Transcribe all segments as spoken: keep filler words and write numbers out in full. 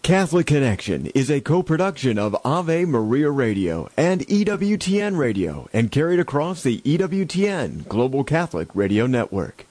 Catholic Connection is a co-production of Ave Maria Radio and E W T N Radio and carried across the E W T N Global Catholic Radio Network.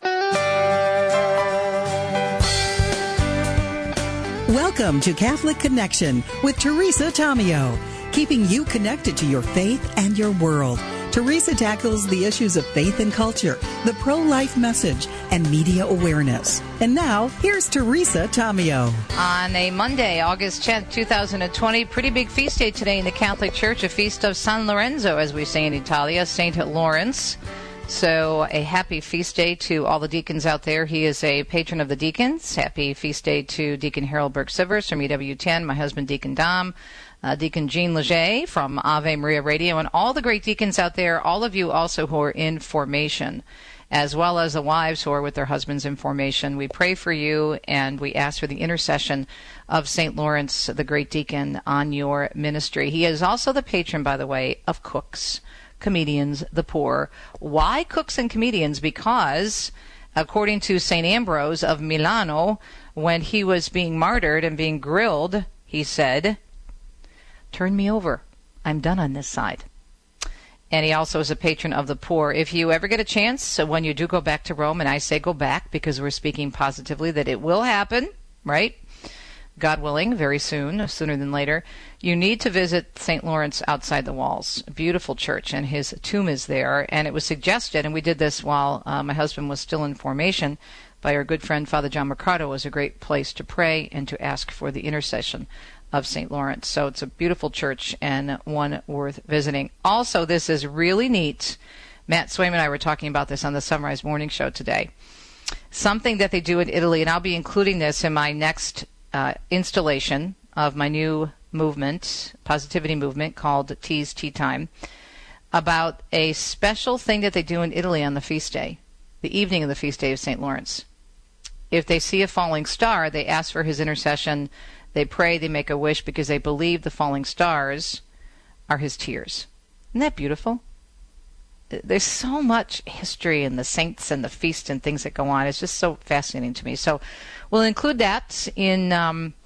Welcome to Catholic Connection with Teresa Tomeo, keeping you connected to your faith and your world. Teresa tackles the issues of faith and culture, the pro-life message, and media awareness. And now, here's Teresa Tomeo. On a Monday, August tenth, twenty twenty, pretty big feast day today in the Catholic Church, a feast of San Lorenzo, as we say in Italia, Saint Lawrence. So a happy feast day to all the deacons out there. He is a patron of the deacons. Happy feast day to Deacon Harold Burke-Sivers from E W T N, my husband Deacon Dom, Uh, Deacon Jean Leger from Ave Maria Radio, and all the great deacons out there, all of you also who are in formation, as well as the wives who are with their husbands in formation. We pray for you, and we ask for the intercession of Saint Lawrence, the great deacon, on your ministry. He is also the patron, by the way, of cooks, comedians, the poor. Why cooks and comedians? Because, according to Saint Ambrose of Milano, when he was being martyred and being grilled, he said, "Turn me over. I'm done on this side." And he also is a patron of the poor. If you ever get a chance, so when you do go back to Rome, and I say go back because we're speaking positively that it will happen, right? God willing, very soon, sooner than later, you need to visit Saint Lawrence outside the walls. A beautiful church, and his tomb is there. And it was suggested, and we did this while uh, my husband was still in formation, by our good friend Father John Mercado, was a great place to pray and to ask for the intercession of Saint Lawrence. So it's a beautiful church and one worth visiting. Also, this is really neat. Matt Swayman and I were talking about this on the Sunrise Morning Show today. Something that they do in Italy, and I'll be including this in my next uh, installation of my new movement, positivity movement, called Tea's Tea Time, about a special thing that they do in Italy on the feast day, the evening of the feast day of Saint Lawrence. If they see a falling star, they ask for his intercession. They pray, they make a wish because they believe the falling stars are his tears. Isn't that beautiful? There's so much history in the saints and the feast and things that go on. It's just so fascinating to me. So we'll include that in um,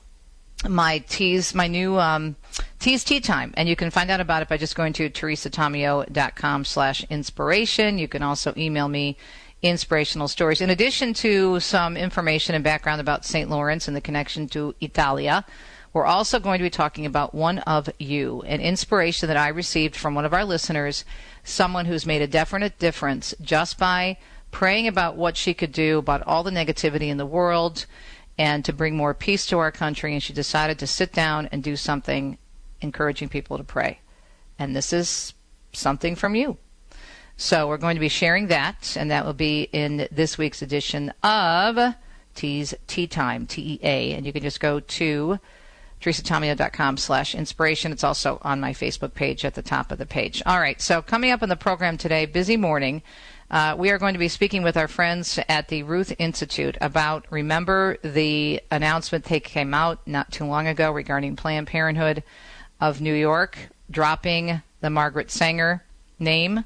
my teas, my new um, Tea's Tea Time. And you can find out about it by just going to teresatomeo.com slash inspiration. You can also email me inspirational stories. In addition to some information and background about Saint Lawrence and the connection to Italia, we're also going to be talking about One of You, an inspiration that I received from one of our listeners, someone who's made a definite difference just by praying about what she could do about all the negativity in the world and to bring more peace to our country, and she decided to sit down and do something encouraging people to pray. And this is something from you. So we're going to be sharing that, and that will be in this week's edition of Tea's Tea Time, T E A. And you can just go to teresatomeo.com slash inspiration. It's also on my Facebook page at the top of the page. All right, so coming up in the program today, busy morning, uh, we are going to be speaking with our friends at the Ruth Institute about, remember the announcement that came out not too long ago regarding Planned Parenthood of New York dropping the Margaret Sanger name?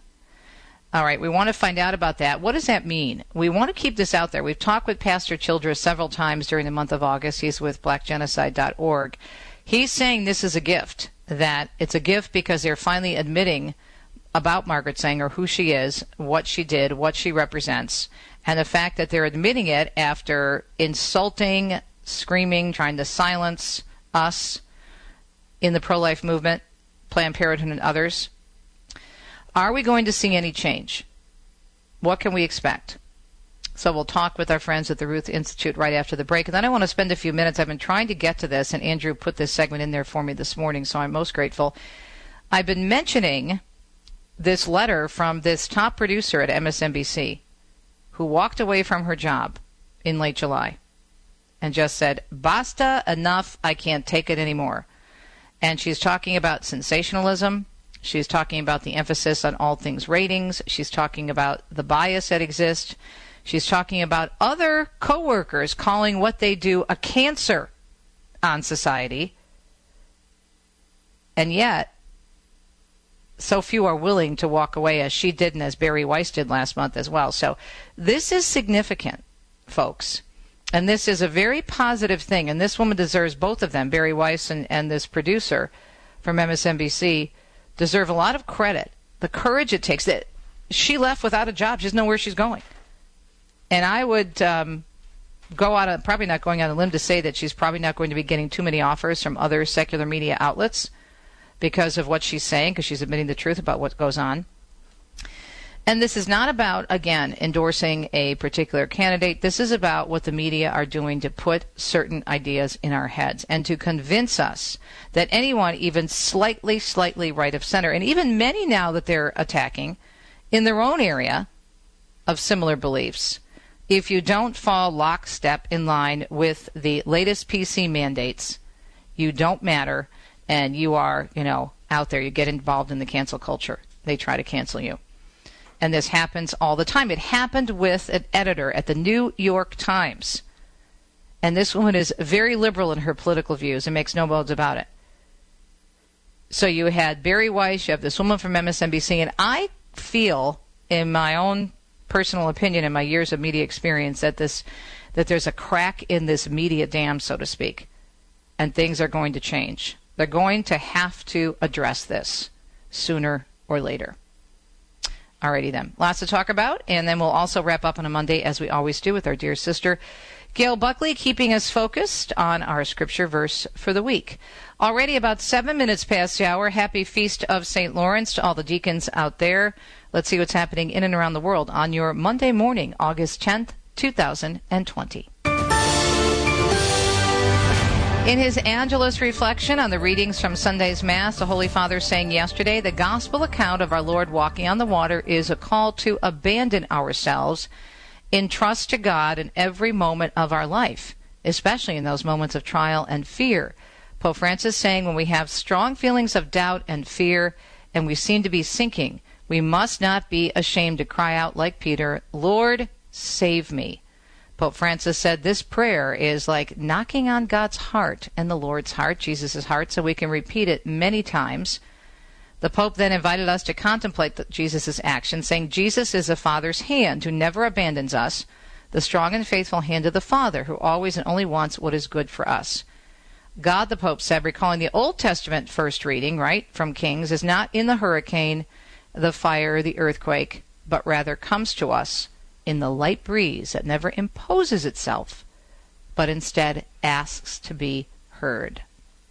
All right, we want to find out about that. What does that mean? We want to keep this out there. We've talked with Pastor Childress several times during the month of August. He's with black genocide dot org. He's saying this is a gift, that it's a gift because they're finally admitting about Margaret Sanger, who she is, what she did, what she represents, and the fact that they're admitting it after insulting, screaming, trying to silence us in the pro-life movement, Planned Parenthood and others. Are we going to see any change? What can we expect? So we'll talk with our friends at the Ruth Institute right after the break. And then I want to spend a few minutes. I've been trying to get to this, and Andrew put this segment in there for me this morning, so I'm most grateful. I've been mentioning this letter from this top producer at M S N B C who walked away from her job in late July and just said, basta, enough, I can't take it anymore. And she's talking about sensationalism. She's talking about the emphasis on all things ratings. She's talking about the bias that exists. She's talking about other coworkers calling what they do a cancer on society. And yet, so few are willing to walk away as she did and as Barry Weiss did last month as well. So this is significant, folks. And this is a very positive thing. And this woman deserves, both of them, Bari Weiss and, and this producer from M S N B C, deserve a lot of credit. The courage it takes. That she left without a job. She doesn't know where she's going. And I would um, go out, of, probably not going on a limb to say that she's probably not going to be getting too many offers from other secular media outlets because of what she's saying, because she's admitting the truth about what goes on. And this is not about, again, endorsing a particular candidate. This is about what the media are doing to put certain ideas in our heads and to convince us that anyone, even slightly, slightly right of center, and even many now that they're attacking in their own area of similar beliefs, if you don't fall lockstep in line with the latest P C mandates, you don't matter, and you are, you know, out there. You get involved in the cancel culture. They try to cancel you. And this happens all the time. It happened with an editor at the New York Times. And this woman is very liberal in her political views and makes no bones about it. So you had Bari Weiss, you have this woman from M S N B C, and I feel, in my own personal opinion and my years of media experience, that this that there's a crack in this media dam, so to speak, and things are going to change. They're going to have to address this sooner or later. Alrighty then. Lots to talk about, and then we'll also wrap up on a Monday, as we always do, with our dear sister, Gail Buckley, keeping us focused on our scripture verse for the week. Already about seven minutes past the hour. Happy Feast of Saint Lawrence to all the deacons out there. Let's see what's happening in and around the world on your Monday morning, August tenth, two thousand twenty. In his Angelus reflection on the readings from Sunday's Mass, the Holy Father saying yesterday, the gospel account of our Lord walking on the water is a call to abandon ourselves in trust to God in every moment of our life, especially in those moments of trial and fear. Pope Francis saying when we have strong feelings of doubt and fear and we seem to be sinking, we must not be ashamed to cry out like Peter, Lord, save me. Pope Francis said this prayer is like knocking on God's heart and the Lord's heart, Jesus' heart, so we can repeat it many times. The Pope then invited us to contemplate Jesus' action, saying Jesus is the Father's hand who never abandons us, the strong and faithful hand of the Father who always and only wants what is good for us. God, the Pope said, recalling the Old Testament first reading, right, from Kings, is not in the hurricane, the fire, the earthquake, but rather comes to us in the light breeze that never imposes itself, but instead asks to be heard.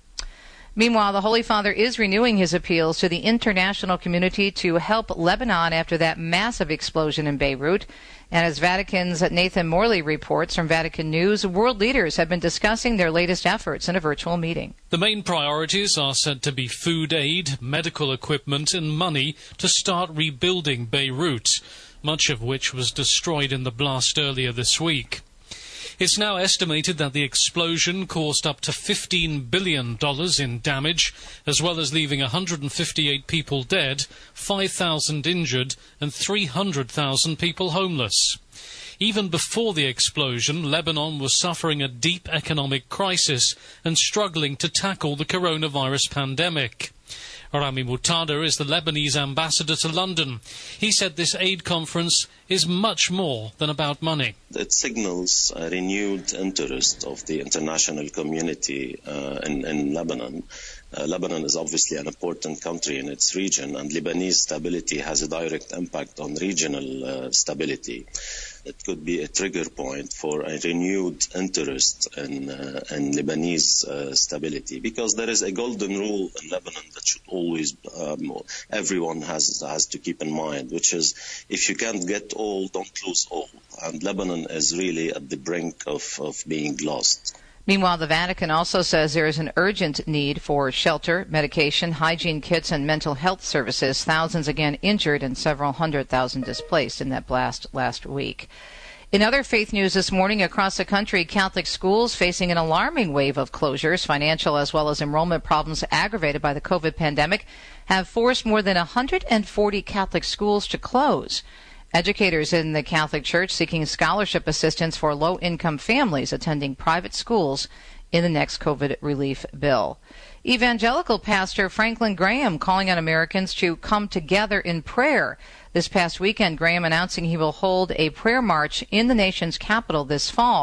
Meanwhile, the Holy Father is renewing his appeals to the international community to help Lebanon after that massive explosion in Beirut. And as Vatican's Nathan Morley reports from Vatican News, world leaders have been discussing their latest efforts in a virtual meeting. The main priorities are said to be food aid, medical equipment, and money to start rebuilding Beirut, much of which was destroyed in the blast earlier this week. It's now estimated that the explosion caused up to fifteen billion dollars in damage, as well as leaving one hundred fifty-eight people dead, five thousand injured, and three hundred thousand people homeless. Even before the explosion, Lebanon was suffering a deep economic crisis and struggling to tackle the coronavirus pandemic. Rami Mutada is the Lebanese ambassador to London. He said this aid conference is much more than about money. It signals a renewed interest of the international community uh, in, in Lebanon. Uh, Lebanon is obviously an important country in its region, and Lebanese stability has a direct impact on regional uh, stability. It could be a trigger point for a renewed interest in, uh, in Lebanese uh, stability, because there is a golden rule in Lebanon that should always, um, everyone has, has to keep in mind, which is if you can't get all, don't lose all. And Lebanon is really at the brink of, of being lost. Meanwhile, the Vatican also says there is an urgent need for shelter, medication, hygiene kits, and mental health services. Thousands again injured and several hundred thousand displaced in that blast last week. In other faith news this morning, across the country, Catholic schools facing an alarming wave of closures, financial as well as enrollment problems aggravated by the COVID pandemic, have forced more than one hundred forty Catholic schools to close. Educators in the Catholic Church seeking scholarship assistance for low-income families attending private schools in the next COVID relief bill. Evangelical pastor Franklin Graham calling on Americans to come together in prayer. This past weekend, Graham announcing he will hold a prayer march in the nation's capital this fall,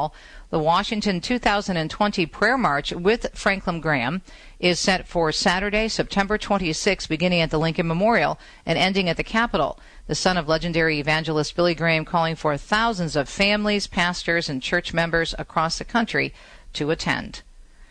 The Washington two thousand twenty Prayer March with Franklin Graham is set for Saturday, September twenty-sixth, beginning at the Lincoln Memorial and ending at the Capitol. The son of legendary evangelist Billy Graham calling for thousands of families, pastors, and church members across the country to attend.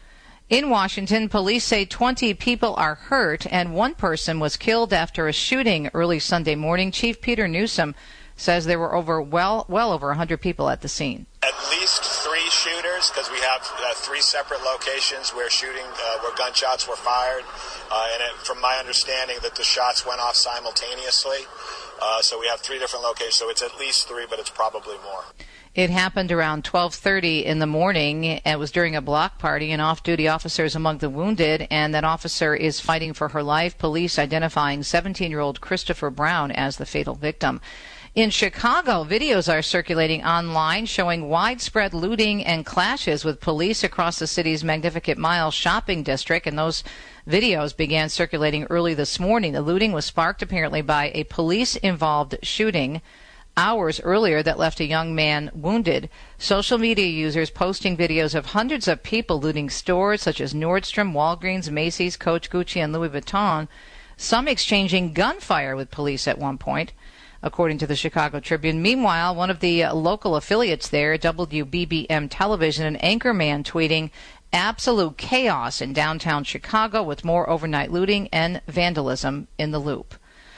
In Washington, police say twenty people are hurt and one person was killed after a shooting early Sunday morning. Chief Peter Newsom says there were over well well over one hundred people at the scene. At least three shooters, because we have uh, three separate locations where shooting, uh, where gunshots were fired, uh, and it, from my understanding that the shots went off simultaneously. Uh, so we have three different locations, so it's at least three, but it's probably more. It happened around twelve thirty in the morning. It was during a block party, and off-duty officers among the wounded, and that officer is fighting for her life. Police identifying seventeen-year-old Christopher Brown as the fatal victim. In Chicago, videos are circulating online showing widespread looting and clashes with police across the city's Magnificent Mile shopping district, and those videos began circulating early this morning. The looting was sparked apparently by a police-involved shooting hours earlier that left a young man wounded. Social media users posting videos of hundreds of people looting stores such as Nordstrom, Walgreens, Macy's, Coach, Gucci, and Louis Vuitton, some exchanging gunfire with police at one point, according to the Chicago Tribune. Meanwhile, one of the uh, local affiliates there, W B B M Television, an anchorman tweeting absolute chaos in downtown Chicago with more overnight looting and vandalism in the Loop.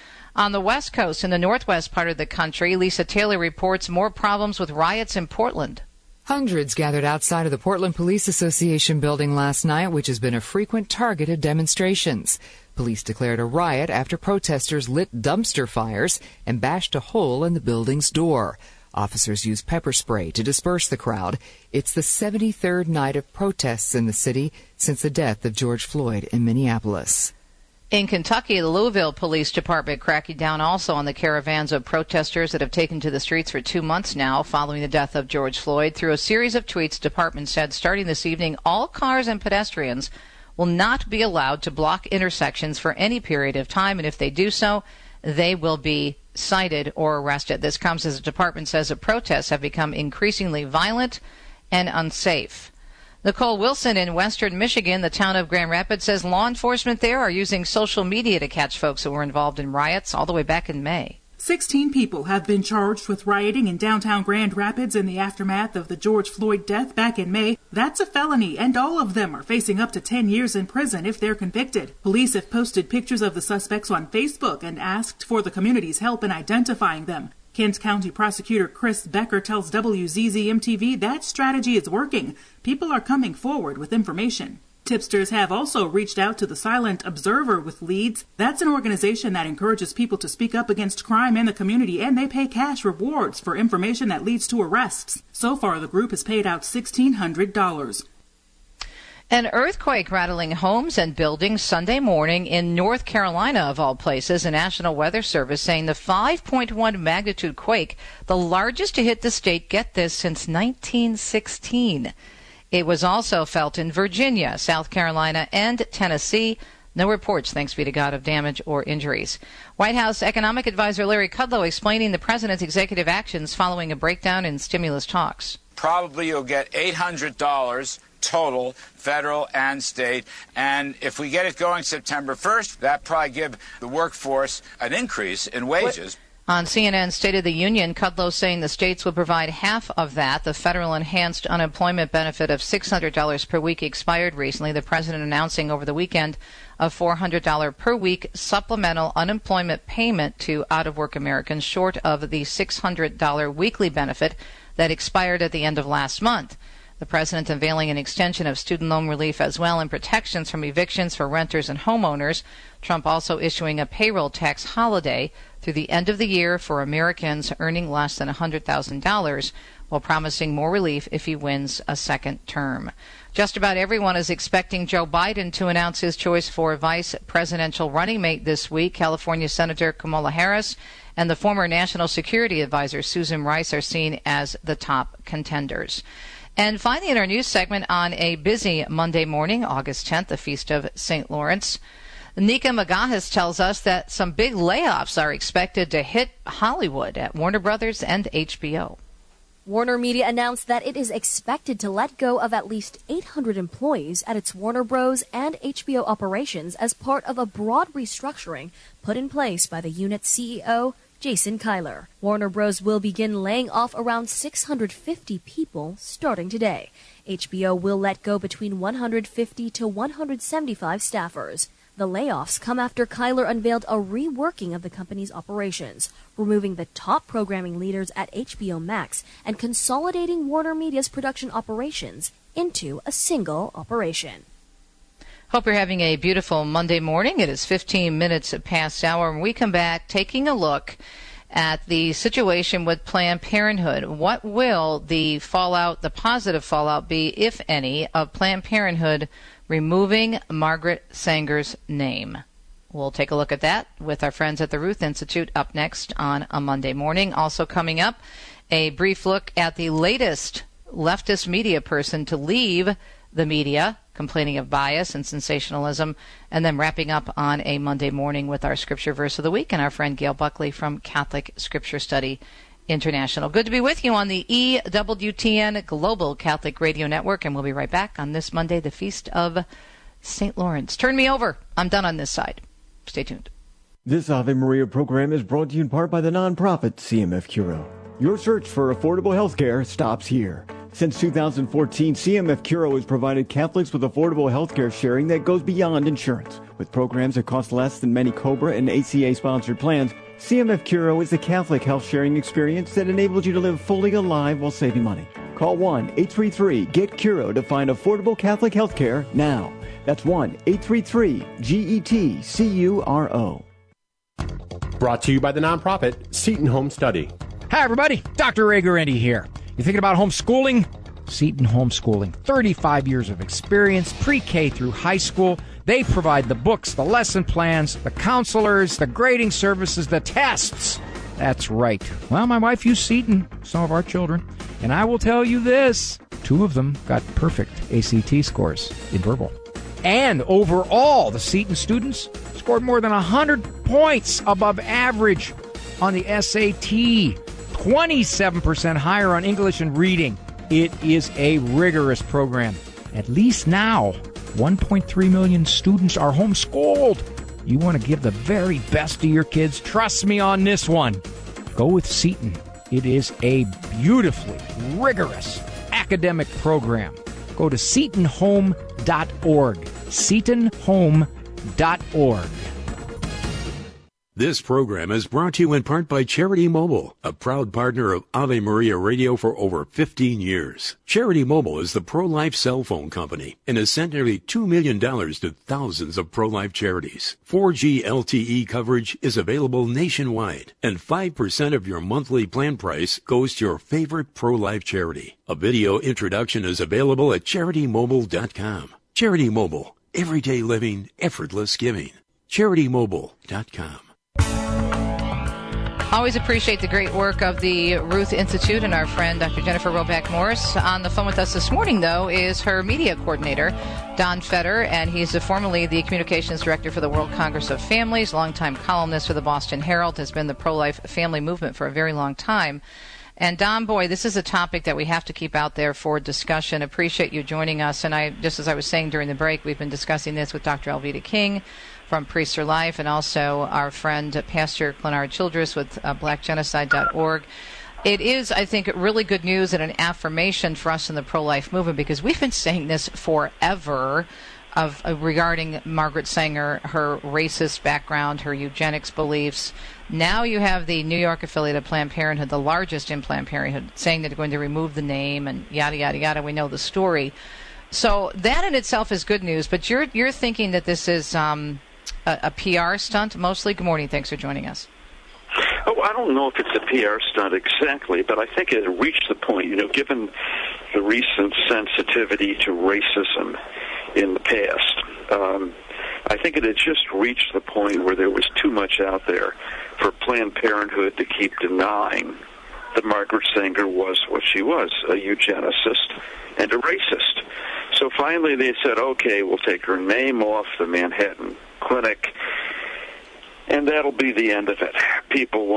On the West Coast, in the northwest part of the country, Lisa Taylor reports more problems with riots in Portland. Hundreds gathered outside of the Portland Police Association building last night, which has been a frequent target of demonstrations. Police declared a riot after protesters lit dumpster fires and bashed a hole in the building's door. Officers used pepper spray to disperse the crowd. It's the seventy-third night of protests in the city since the death of George Floyd in Minneapolis. In Kentucky, the Louisville Police Department cracking down also on the caravans of protesters that have taken to the streets for two months now following the death of George Floyd. Through a series of tweets, the department said starting this evening, all cars and pedestrians will not be allowed to block intersections for any period of time, and if they do so, they will be cited or arrested. This comes as the department says the protests have become increasingly violent and unsafe. Nicole Wilson in western Michigan, the town of Grand Rapids, says law enforcement there are using social media to catch folks who were involved in riots all the way back in May. Sixteen people have been charged with rioting in downtown Grand Rapids in the aftermath of the George Floyd death back in May. That's a felony, and all of them are facing up to ten years in prison if they're convicted. Police have posted pictures of the suspects on Facebook and asked for the community's help in identifying them. Kent County Prosecutor Chris Becker tells W Z Z M T V that strategy is working. People are coming forward with information. Tipsters have also reached out to the Silent Observer with leads. That's an organization that encourages people to speak up against crime in the community, and they pay cash rewards for information that leads to arrests. So far, the group has paid out sixteen hundred dollars. An earthquake rattling homes and buildings Sunday morning in North Carolina, of all places. A National Weather Service saying the five point one magnitude quake, the largest to hit the state, get this, since nineteen sixteen. It was also felt in Virginia, South Carolina, and Tennessee. No reports, thanks be to God, of damage or injuries. White House Economic Advisor Larry Kudlow explaining the president's executive actions following a breakdown in stimulus talks. Probably you'll get eight hundred dollars total, federal and state. And if we get it going September first, that probably give the workforce an increase in wages. What? On C N N's State of the Union, Kudlow saying the states would provide half of that. The federal enhanced unemployment benefit of six hundred dollars per week expired recently. The president announcing over the weekend a four hundred dollars per week supplemental unemployment payment to out-of-work Americans, short of the six hundred dollars weekly benefit that expired at the end of last month. The president unveiling an extension of student loan relief as well and protections from evictions for renters and homeowners. Trump also issuing a payroll tax holiday through the end of the year for Americans earning less than one hundred thousand dollars, while promising more relief if he wins a second term. Just about everyone is expecting Joe Biden to announce his choice for vice presidential running mate this week. California Senator Kamala Harris and the former National Security Advisor Susan Rice are seen as the top contenders. And finally, in our news segment on a busy Monday morning, August tenth, the Feast of Saint Lawrence, Nika Magahis tells us that some big layoffs are expected to hit Hollywood at Warner Brothers and H B O. Warner Media announced that it is expected to let go of at least eight hundred employees at its Warner Bros. And H B O operations as part of a broad restructuring put in place by the unit's C E O, Jason Kilar. Warner Bros. Will begin laying off around six hundred fifty people starting today. H B O will let go between one hundred fifty to one hundred seventy-five staffers. The layoffs come after Kilar unveiled a reworking of the company's operations, removing the top programming leaders at H B O Max and consolidating Warner Media's production operations into a single operation. Hope you're having a beautiful Monday morning. It is fifteen minutes past hour, and we come back taking a look at the situation with Planned Parenthood. What will the fallout, the positive fallout be, if any, of Planned Parenthood removing Margaret Sanger's name? We'll take a look at that with our friends at the Ruth Institute up next on a Monday morning. Also coming up, a brief look at the latest leftist media person to leave the media, complaining of bias and sensationalism, and then wrapping up on a Monday morning with our Scripture Verse of the Week and our friend Gail Buckley from Catholic Scripture Study International. Good to be with you on the E W T N Global Catholic Radio Network, and we'll be right back on this Monday, the Feast of Saint Lawrence. Turn me over. I'm done on this side. Stay tuned. This Ave Maria program is brought to you in part by the nonprofit C M F Curo. Your search for affordable health care stops here. Since two thousand fourteen, C M F Curo has provided Catholics with affordable health care sharing that goes beyond insurance. With programs that cost less than many COBRA and A C A-sponsored plans, C M F Curo is the Catholic health sharing experience that enables you to live fully alive while saving money. Call one eight three three get curo to find affordable Catholic health care now. That's one eight three three G E T C U R O. Brought to you by the nonprofit Seton Home Study. Hi, everybody. Doctor Ray Guarendi here. You thinking about homeschooling? Seton Homeschooling. thirty-five years of experience, pre-K through high school. They provide the books, the lesson plans, the counselors, the grading services, the tests. That's right. Well, my wife used Seton, some of our children. And I will tell you this, two of them got perfect A C T scores in verbal. And overall, the Seton students scored more than one hundred points above average on the S A T. twenty-seven percent higher on English and reading. It is a rigorous program. At least now, one point three million students are homeschooled. You want to give the very best to your kids? Trust me on this one. Go with Seton. It is a beautifully rigorous academic program. Go to seton home dot org. seton home dot org. This program is brought to you in part by Charity Mobile, a proud partner of Ave Maria Radio for over fifteen years. Charity Mobile is the pro-life cell phone company and has sent nearly two million dollars to thousands of pro-life charities. four G L T E coverage is available nationwide, and five percent of your monthly plan price goes to your favorite pro-life charity. A video introduction is available at charity mobile dot com. Charity Mobile, everyday living, effortless giving. charity mobile dot com. Always appreciate the great work of the Ruth Institute and our friend Doctor Jennifer Roback Morris. On the phone with us this morning, though, is her media coordinator, Don Fetter, and he's formerly the communications director for the World Congress of Families, longtime columnist for the Boston Herald, has been the pro-life family movement for a very long time. And Don, boy, this is a topic that we have to keep out there for discussion. Appreciate you joining us. And I, just as I was saying during the break, we've been discussing this with Doctor Alveda King from Priests for Life, and also our friend Pastor Clenard Childress with uh, black genocide dot org. It is, I think, really good news and an affirmation for us in the pro-life movement, because we've been saying this forever of uh, regarding Margaret Sanger, her racist background, her eugenics beliefs. Now you have the New York affiliate of Planned Parenthood, the largest in Planned Parenthood, saying that they're going to remove the name and yada, yada, yada. We know the story. So that in itself is good news, but you're you're thinking that this is um, a, a P R stunt mostly? Good morning. Thanks for joining us. Oh, I don't know if it's a P R stunt exactly, but I think it reached the point, you know, given the recent sensitivity to racism in the past, um, I think it had just reached the point where there was too much out there for Planned Parenthood to keep denying that Margaret Sanger was what she was, a eugenicist and a racist. So finally they said, okay, we'll take her name off the Manhattan Clinic, and that'll be the end of it. People won't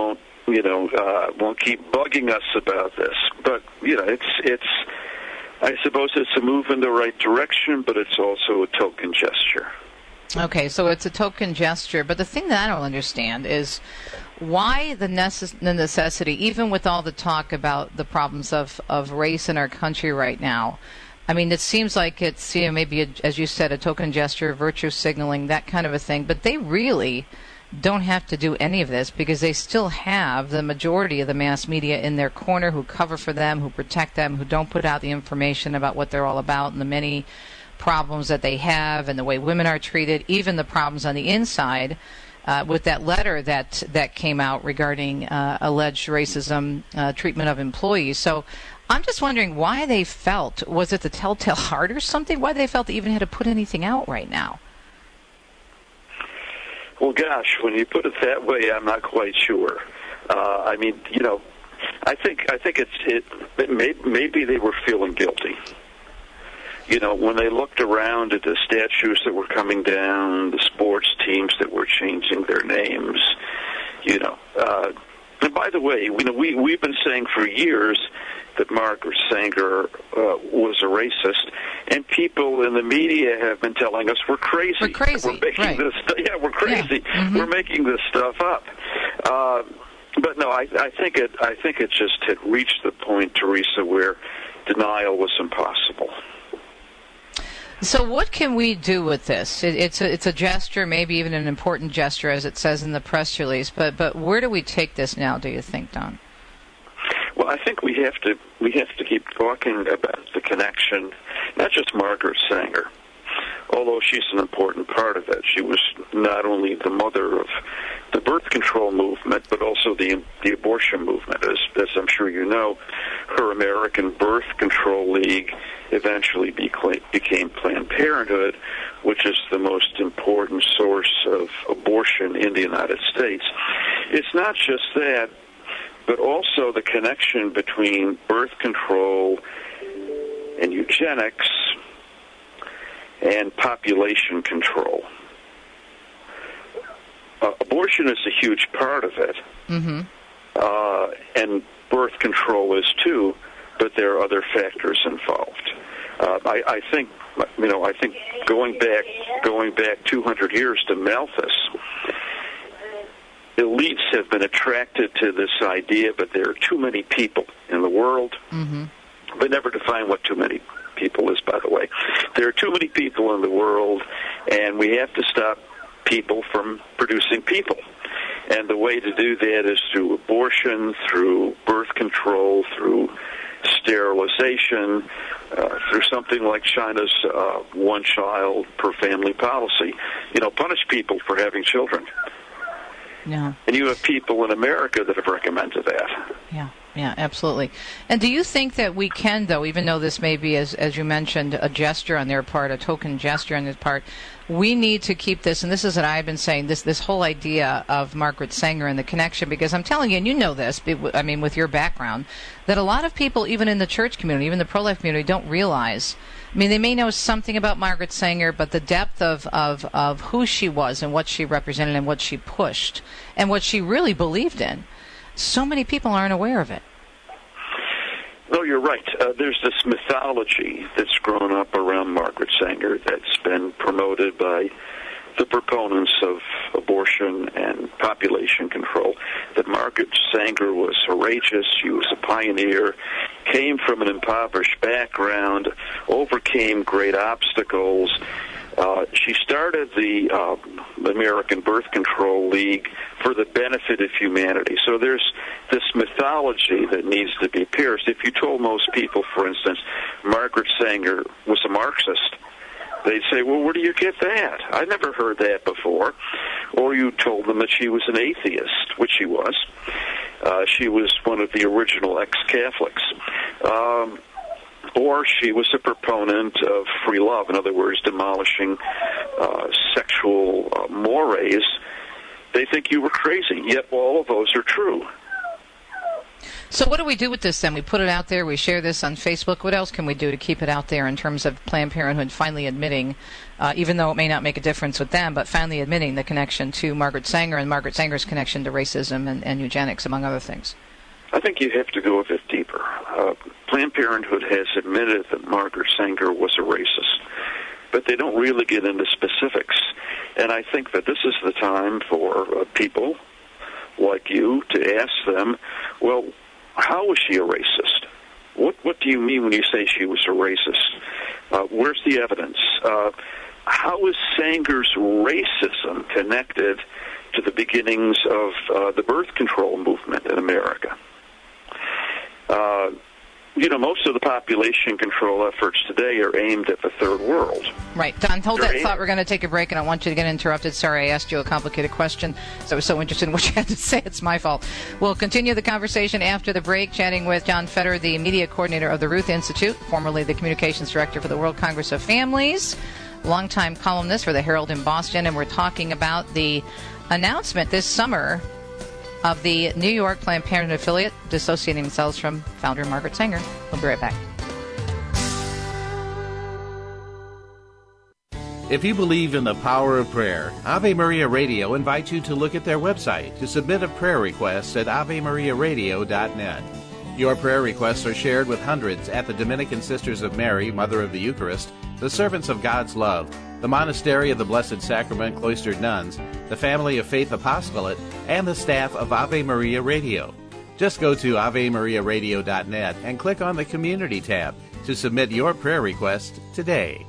you know, uh, won't keep bugging us about this. But, you know, it's, it's, I suppose it's a move in the right direction, but it's also a token gesture. Okay, so it's a token gesture. But the thing that I don't understand is why the, necess- the necessity, even with all the talk about the problems of, of race in our country right now. I mean, it seems like it's, you know, maybe, a, as you said, a token gesture, virtue signaling, that kind of a thing. But they really don't have to do any of this because they still have the majority of the mass media in their corner who cover for them, who protect them, who don't put out the information about what they're all about and the many problems that they have and the way women are treated, even the problems on the inside. Uh, with that letter that that came out regarding uh, alleged racism uh, treatment of employees. So I'm just wondering why they felt, was it the telltale heart or something, why they felt they even had to put anything out right now? Well, gosh, when you put it that way, I'm not quite sure. Uh, I mean, you know, I think I think it's it, it may, maybe they were feeling guilty. You know, when they looked around at the statues that were coming down, the sports teams that were changing their names, you know. Uh, and by the way, you know, we, we've been saying for years that Margaret Sanger uh, was a racist, and people in the media have been telling us we're crazy. We're crazy, We're making right. this, yeah, we're crazy. Yeah. Mm-hmm. We're making this stuff up. Uh, but no, I, I think it. I think it just had reached the point, Teresa, where denial was impossible. So what can we do with this? It, it's a, it's a gesture, maybe even an important gesture, as it says in the press release. But but where do we take this now? Do you think, Don? Well, I think we have to we have to keep talking about the connection, not just Margaret Sanger, although she's an important part of it. She was not only the mother of the birth control movement, but also the the abortion movement. As, as I'm sure you know, her American Birth Control League eventually became Planned Parenthood, which is the most important source of abortion in the United States. It's not just that, but also the connection between birth control and eugenics and population control. Uh, abortion is a huge part of it, mm-hmm. uh, and birth control is too, but there are other factors involved. Uh, I, I think, you know, I think going back, going back two hundred years to Malthus, elites have been attracted to this idea, but there are too many people in the world. Mm-hmm. But never define what too many people is, by the way. There are too many people in the world, and we have to stop people from producing people. And the way to do that is through abortion, through birth control, through sterilization, uh, through something like China's uh, one child per family policy. You know, punish people for having children. Yeah. And you have people in America that have recommended that. Yeah, yeah, absolutely. And do you think that we can, though, even though this may be, as as you mentioned, a gesture on their part, a token gesture on their part, we need to keep this, and this is what I've been saying, this this whole idea of Margaret Sanger and the connection, because I'm telling you, and you know this, I mean, with your background, that a lot of people, even in the church community, even the pro-life community, don't realize, I mean, they may know something about Margaret Sanger, but the depth of, of, of who she was and what she represented and what she pushed and what she really believed in, so many people aren't aware of it. No, you're right. Uh, there's this mythology that's grown up around Margaret Sanger that's been promoted by the proponents of abortion and population control, that Margaret Sanger was courageous, she was a pioneer, came from an impoverished background, overcame great obstacles. Uh, she started the uh, American Birth Control League for the benefit of humanity. So there's this mythology that needs to be pierced. If you told most people, for instance, Margaret Sanger was a Marxist, they'd say, well, where do you get that? I never heard that before. Or you told them that she was an atheist, which she was. Uh, she was one of the original ex-Catholics. Um, or she was a proponent of free love, in other words, demolishing uh, sexual uh, mores. They think you were crazy, yet all of those are true. So what do we do with this then? We put it out there, we share this on Facebook. What else can we do to keep it out there in terms of Planned Parenthood finally admitting, uh, even though it may not make a difference with them, but finally admitting the connection to Margaret Sanger and Margaret Sanger's connection to racism and, and eugenics, among other things? I think you have to go a bit deeper. Uh, Planned Parenthood has admitted that Margaret Sanger was a racist, but they don't really get into specifics. And I think that this is the time for uh, people like you to ask them, well, how was she a racist? What what do you mean when you say she was a racist? Uh, where's the evidence? Uh, how is Sanger's racism connected to the beginnings of uh, the birth control movement in America? Uh, you know, most of the population control efforts today are aimed at the third world. Right. Don, hold They're that aimed- thought. We're going to take a break, and I want you to get interrupted. Sorry, I asked you a complicated question, so I was so interested in what you had to say. It's my fault. We'll continue the conversation after the break, chatting with John Fetter, the media coordinator of the Ruth Institute, formerly the communications director for the World Congress of Families, longtime columnist for the Herald in Boston, and we're talking about the announcement this summer of the New York Planned Parenthood affiliate dissociating themselves from founder Margaret Sanger. We'll be right back. If you believe in the power of prayer, Ave Maria Radio invites you to look at their website to submit a prayer request at ave maria radio dot net. Your prayer requests are shared with hundreds at the Dominican Sisters of Mary, Mother of the Eucharist, the Servants of God's Love, the Monastery of the Blessed Sacrament Cloistered Nuns, the Family of Faith Apostolate, and the staff of Ave Maria Radio. Just go to ave maria radio dot net and click on the Community tab to submit your prayer request today.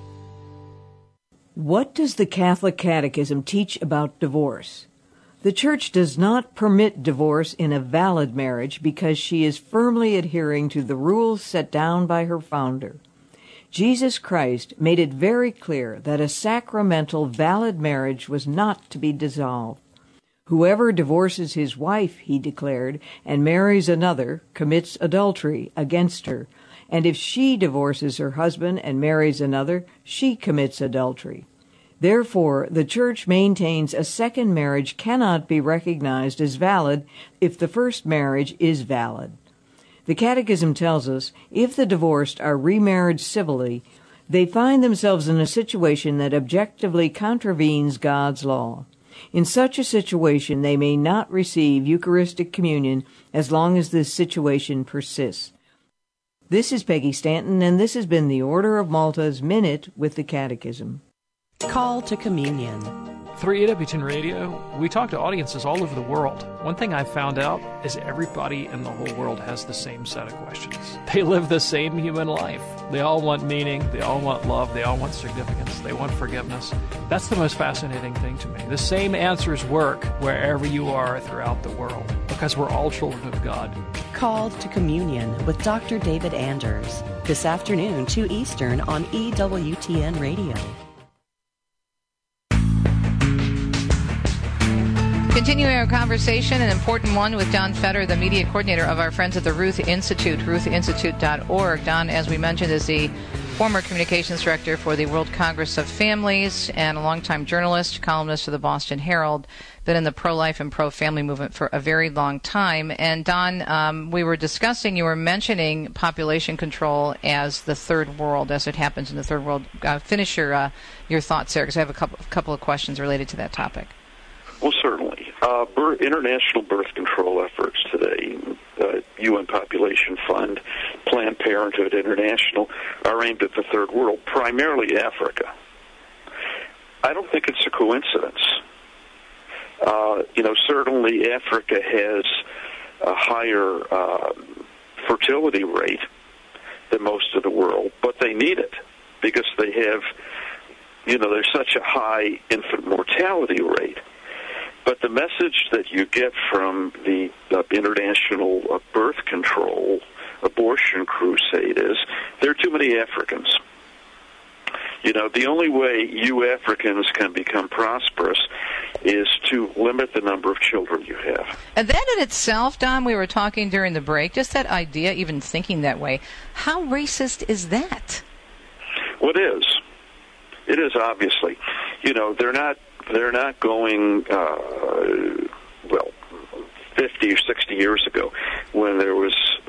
What does the Catholic Catechism teach about divorce? The Church does not permit divorce in a valid marriage because she is firmly adhering to the rules set down by her founder. Jesus Christ made it very clear that a sacramental, valid marriage was not to be dissolved. Whoever divorces his wife, he declared, and marries another, commits adultery against her, and if she divorces her husband and marries another, she commits adultery. Therefore, the Church maintains a second marriage cannot be recognized as valid if the first marriage is valid. The Catechism tells us if the divorced are remarried civilly, they find themselves in a situation that objectively contravenes God's law. In such a situation, they may not receive Eucharistic communion as long as this situation persists. This is Peggy Stanton, and this has been the Order of Malta's Minute with the Catechism. Call to Communion. Through E W T N Radio, we talk to audiences all over the world. One thing I've found out is everybody in the whole world has the same set of questions. They live the same human life. They all want meaning, they all want love, they all want significance, they want forgiveness. That's the most fascinating thing to me. The same answers work wherever you are throughout the world, because we're all children of God. Called to Communion with Doctor David Anders, this afternoon, two Eastern on E W T N Radio. Continuing our conversation, an important one with Don Fetter, the media coordinator of our friends at the Ruth Institute, ruth institute dot org. Don, as we mentioned, is the former communications director for the World Congress of Families and a longtime journalist, columnist for the Boston Herald, been in the pro-life and pro-family movement for a very long time. And Don, um, we were discussing, you were mentioning population control as the third world, as it happens in the third world. Uh, finish your uh, your thoughts there, because I have a couple, a couple of questions related to that topic. Well, certainly. Uh, birth, international birth control efforts today, uh, U N Population Fund, Planned Parenthood International, are aimed at the third world, primarily Africa. I don't think it's a coincidence. Uh, you know, certainly Africa has a higher uh, fertility rate than most of the world, but they need it because they have, you know, there's such a high infant mortality rate. But the message that you get from the uh, international uh, birth control abortion crusade is there are too many Africans. You know, the only way you Africans can become prosperous is to limit the number of children you have. And that in itself, Don, we were talking during the break, just that idea, even thinking that way, how racist is that? Well, it is. It is, obviously. You know, they're not They're not going, uh, well, fifty or sixty years ago when there was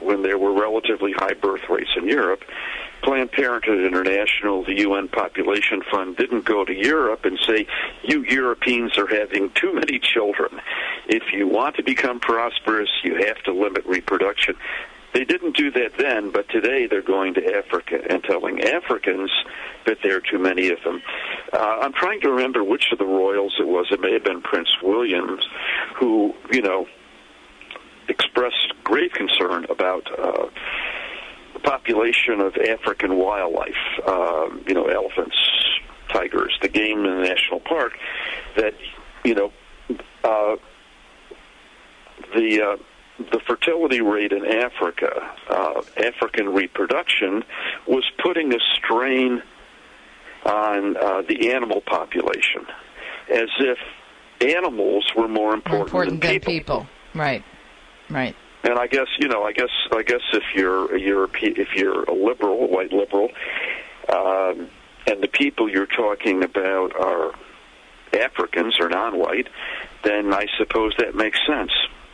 when there were relatively high birth rates in Europe, Planned Parenthood International, the U N Population Fund, didn't go to Europe and say, you Europeans are having too many children. If you want to become prosperous, you have to limit reproduction. They didn't do that then, but today they're going to Africa and telling Africans that there are too many of them. Uh, I'm trying to remember which of the royals it was. It may have been Prince William, who, you know, expressed grave concern about uh, the population of African wildlife, uh, you know, elephants, tigers, the game in the national park, that, you know, uh, the... Uh, the fertility rate in Africa, uh, African reproduction, was putting a strain on uh, the animal population, as if animals were more important, more important than, than people. people. Right, right. And I guess you know, I guess I guess if you're a European, if you're a liberal, a white liberal, um, and the people you're talking about are Africans or non-white, then I suppose that makes sense.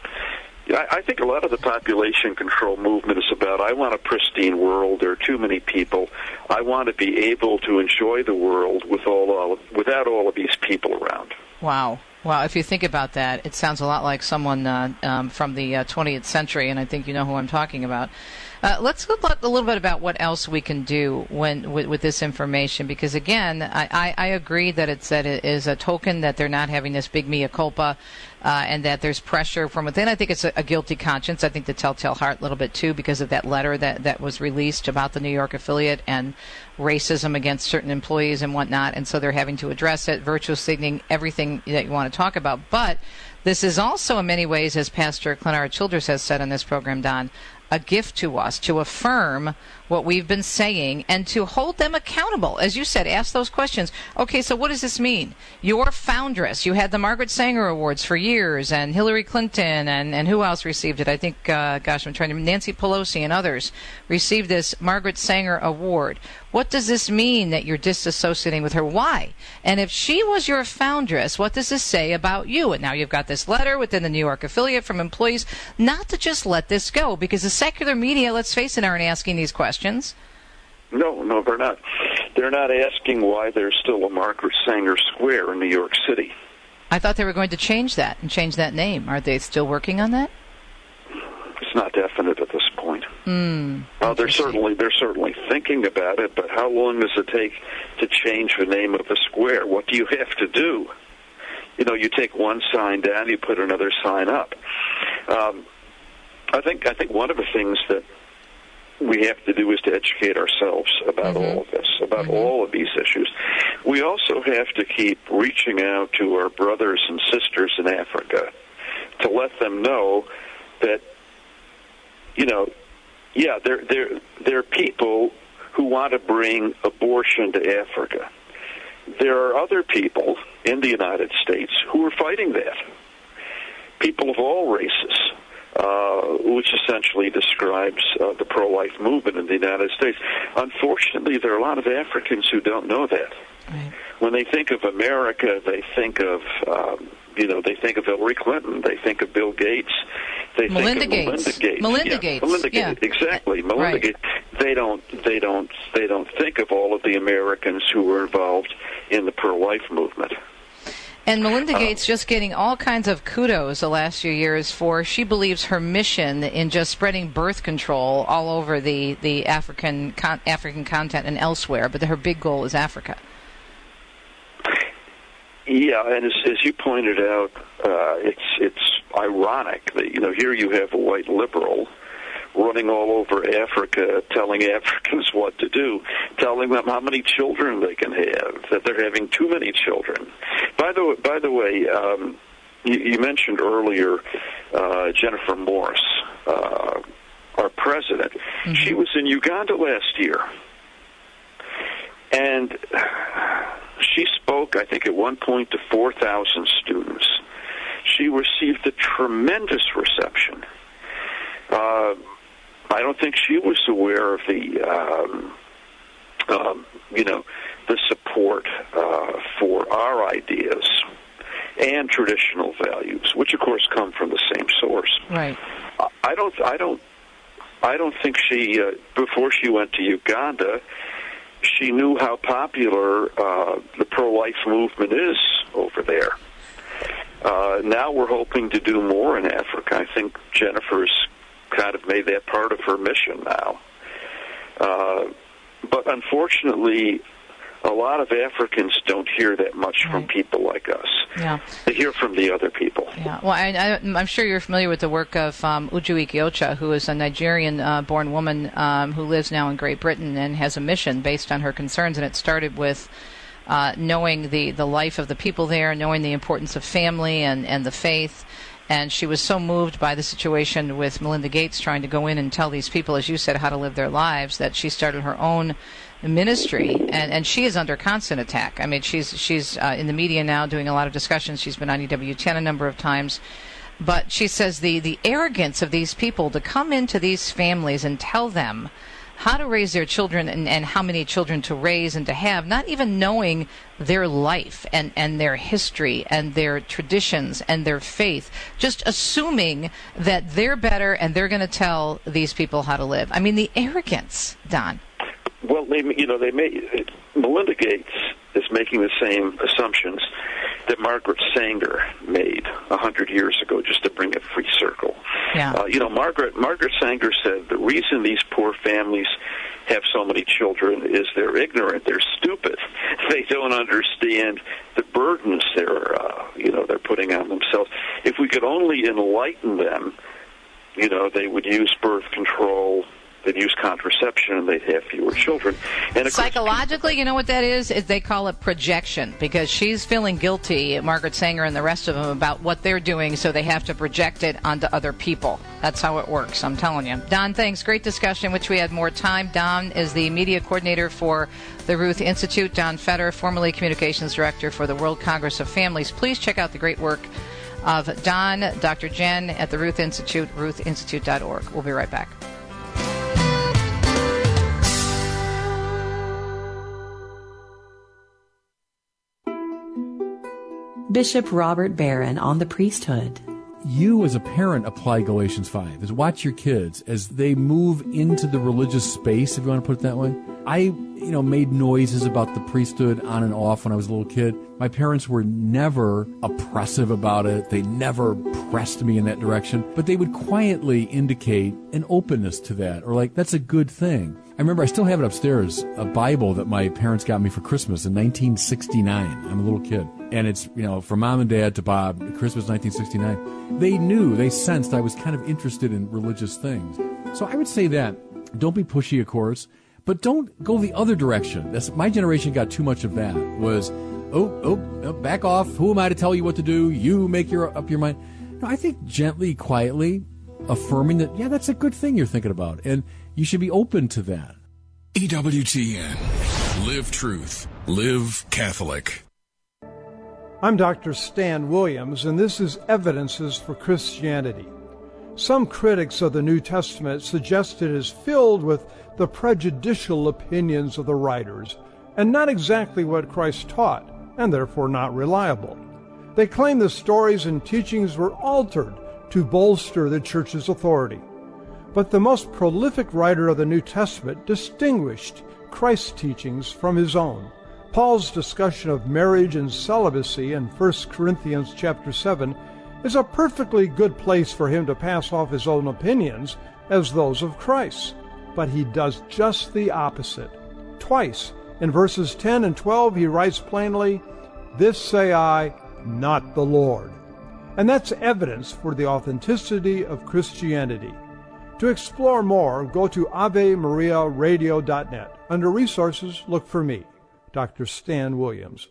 I think a lot of the population control movement is about, I want a pristine world, there are too many people, I want to be able to enjoy the world with all, all without all of these people around. Wow. Wow, if you think about that, it sounds a lot like someone uh, um, from the uh, twentieth century, and I think you know who I'm talking about. Uh, let's look a little bit about what else we can do when with, with this information, because again, I, I, I agree that it's that it is a token that they're not having this big mea culpa, uh, and that there's pressure from within. I think it's a, a guilty conscience. I think the telltale heart a little bit too, because of that letter that, that was released about the New York affiliate and racism against certain employees and whatnot, and so they're having to address it, virtue signaling everything that you want to talk about. But this is also in many ways, as Pastor Clenara Childress has said on this program, Don, a gift to us to affirm what we've been saying and to hold them accountable. As you said, ask those questions. Okay, so what does this mean? Your foundress, you had the Margaret Sanger Awards for years, and Hillary Clinton, and, and who else received it? I think, uh, gosh, I'm trying to, Nancy Pelosi and others received this Margaret Sanger Award. What does this mean that you're disassociating with her? Why? And if she was your foundress, what does this say about you? And now you've got this letter within the New York affiliate from employees not to just let this go, because the secular media, let's face it, aren't asking these questions. No, no, they're not. They're not asking why there's still a Margaret Sanger Square in New York City. I thought they were going to change that and change that name. Are they still working on that? It's not definite at this point. Mm, well, they're certainly they're certainly thinking about it, but how long does it take to change the name of the square? What do you have to do? You know, you take one sign down, you put another sign up. Um, I think I think one of the things that we have to do is to educate ourselves about mm-hmm. all of this, about mm-hmm. all of these issues. We also have to keep reaching out to our brothers and sisters in Africa to let them know that, you know, yeah, there there there are people who want to bring abortion to Africa. There are other people in the United States who are fighting that. People of all races. Uh, which essentially describes uh, the pro-life movement in the United States. Unfortunately, there are a lot of Africans who don't know that. Right. When they think of America, they think of, um, you know, they think of Hillary Clinton, they think of Bill Gates, they Melinda think of Gates. Melinda Gates. Melinda yeah, Gates. Melinda yeah. Gates, exactly. Melinda right. Gates. They don't, they don't, they don't think of all of the Americans who were involved in the pro-life movement. And Melinda Gates just getting all kinds of kudos the last few years for, she believes, her mission in just spreading birth control all over the, the African con- African continent and elsewhere, but her big goal is Africa. Yeah, and as, as you pointed out, uh, it's it's ironic that, you know, here you have a white liberal running all over Africa, telling Africans what to do, telling them how many children they can have, that they're having too many children. By the way, by the way, um, you, you mentioned earlier uh, Jennifer Morris, uh, our president. Mm-hmm. She was in Uganda last year, and she spoke, I think, at one point to four thousand students. She received a tremendous reception. Uh, I don't think she was aware of the, um, um, you know, the support uh, for our ideas and traditional values, which of course come from the same source. Right. I don't. I don't. I don't think she, uh, before she went to Uganda, she knew how popular uh, the pro-life movement is over there. Uh, now we're hoping to do more in Africa. I think Jennifer's kind of made that part of her mission now. Uh, but unfortunately, a lot of Africans don't hear that much right. from people like us. Yeah. They hear from the other people. Yeah. Well, I, I, I'm sure you're familiar with the work of um, Uju Ikiocha, who is a Nigerian-born uh, woman um, who lives now in Great Britain and has a mission based on her concerns, and it started with uh, knowing the, the life of the people there, knowing the importance of family and, and the faith. And she was so moved by the situation with Melinda Gates trying to go in and tell these people, as you said, how to live their lives, that she started her own ministry, and, and she is under constant attack. I mean, she's she's uh, in the media now doing a lot of discussions. She's been on E W ten a number of times. But she says the, the arrogance of these people to come into these families and tell them how to raise their children and, and how many children to raise and to have, not even knowing their life and, and their history and their traditions and their faith, just assuming that they're better and they're going to tell these people how to live. I mean, the arrogance, Don. Well, they, you know, they may, Melinda Gates is making the same assumptions that Margaret Sanger made a hundred years ago, just to bring it full circle. Yeah. Uh, you know, Margaret Margaret Sanger said the reason these poor families have so many children is they're ignorant, they're stupid, they don't understand the burdens they're, uh, you know, they're putting on themselves. If we could only enlighten them, you know, they would use birth control. They'd use contraception, and they'd have fewer children. And of psychologically, you know what that is? Is they call it projection, because she's feeling guilty, Margaret Sanger and the rest of them, about what they're doing, so they have to project it onto other people. That's how it works, I'm telling you. Don, thanks. Great discussion. Wish we had more time. Don is the media coordinator for the Ruth Institute. Don Fetter, formerly communications director for the World Congress of Families. Please check out the great work of Don, Doctor Jen at the Ruth Institute, ruth institute dot org. We'll be right back. Bishop Robert Barron on the priesthood. You as a parent apply Galatians five. Is watch your kids as they move into the religious space, if you want to put it that way. I, you know, made noises about the priesthood on and off when I was a little kid. My parents were never oppressive about it. They never pressed me in that direction. But they would quietly indicate an openness to that, or like, that's a good thing. I remember I still have it upstairs, a Bible that my parents got me for Christmas in nineteen sixty-nine. I'm a little kid. And it's, you know, from mom and dad to Bob, Christmas nineteen sixty-nine. They knew, they sensed I was kind of interested in religious things. So I would say that, don't be pushy, of course, but don't go the other direction. That's, my generation got too much of that, was, oh, oh, oh, back off, who am I to tell you what to do? You make your up your mind. No, I think gently, quietly, affirming that, yeah, that's a good thing you're thinking about, and you should be open to that. E W T N. Live truth. Live Catholic. I'm Doctor Stan Williams, and this is Evidences for Christianity. Some critics of the New Testament suggest it is filled with the prejudicial opinions of the writers, and not exactly what Christ taught, and therefore not reliable. They claim the stories and teachings were altered to bolster the Church's authority. But the most prolific writer of the New Testament distinguished Christ's teachings from his own. Paul's discussion of marriage and celibacy in First Corinthians chapter seven is a perfectly good place for him to pass off his own opinions as those of Christ. But he does just the opposite. Twice, in verses ten and twelve, he writes plainly, "This say I, not the Lord." And that's evidence for the authenticity of Christianity. To explore more, go to ave maria radio dot net. Under Resources, look for me, Doctor Stan Williams.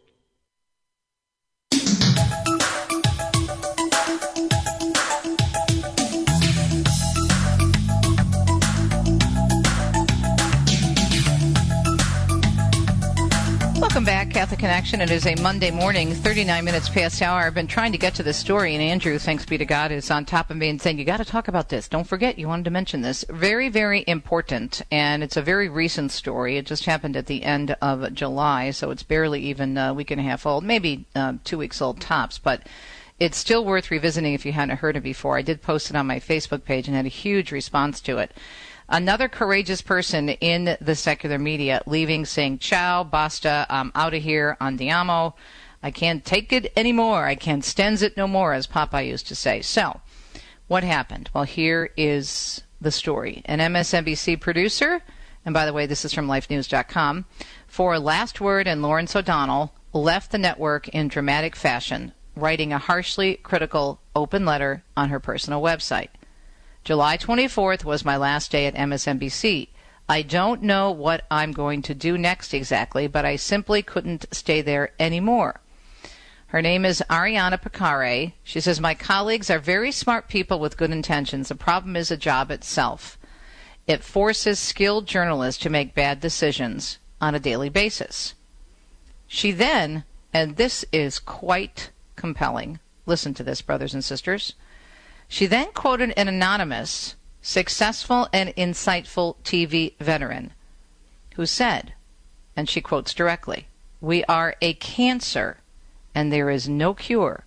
Welcome back, Catholic Connection. It is a Monday morning, thirty-nine minutes past the hour. I've been trying to get to this story, and Andrew, thanks be to God, is on top of me and saying, you got to talk about this. Don't forget, you wanted to mention this. Very, very important, and it's a very recent story. It just happened at the end of July, so it's barely even a week and a half old, maybe uh, two weeks old tops, but it's still worth revisiting if you hadn't heard it before. I did post it on my Facebook page and had a huge response to it. Another courageous person in the secular media leaving, saying, ciao, basta, I'm out of here, andiamo. I can't take it anymore. I can't stand it no more, as Popeye used to say. So, what happened? Well, here is the story. An M S N B C producer, and by the way, this is from life news dot com, for Last Word and Lawrence O'Donnell left the network in dramatic fashion, writing a harshly critical open letter on her personal website. July twenty-fourth was my last day at M S N B C. I don't know what I'm going to do next exactly, but I simply couldn't stay there anymore. Her name is Ariana Picare. She says, my colleagues are very smart people with good intentions. The problem is the job itself. It forces skilled journalists to make bad decisions on a daily basis. She then, and this is quite compelling, listen to this, brothers and sisters, she then quoted an anonymous, successful and insightful T V veteran who said, and she quotes directly, we are a cancer and there is no cure.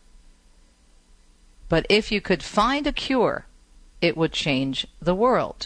But if you could find a cure, it would change the world.